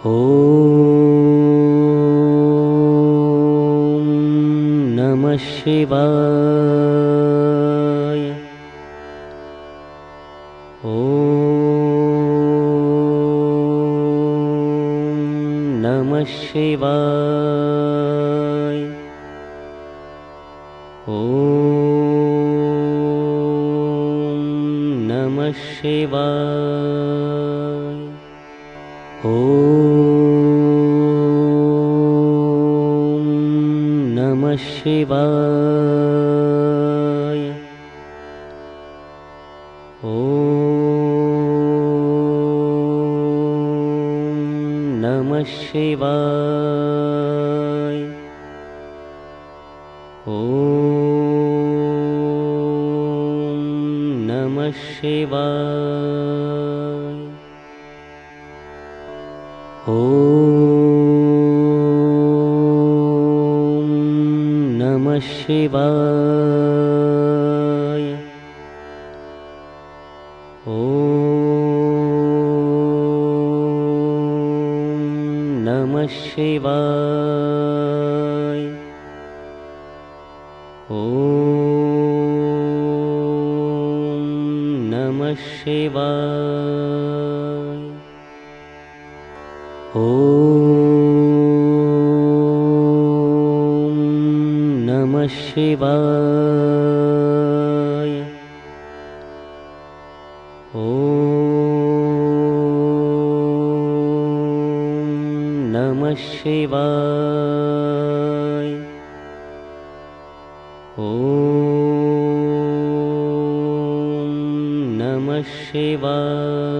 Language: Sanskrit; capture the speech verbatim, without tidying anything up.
ॐ नमः शिवाय। ॐ नमः शिवाय। ॐ नमः शिवाय। ॐ नमः शिवाय। ॐ नमः शिवाय। ॐ नमः शिवाय। ॐ नमः शिवाय। ॐ नमः शिवाय। ॐ नमः शिवाय। ॐ नमः शिवाय। ॐ नमः शिवाय। ॐ नमः शिवाय।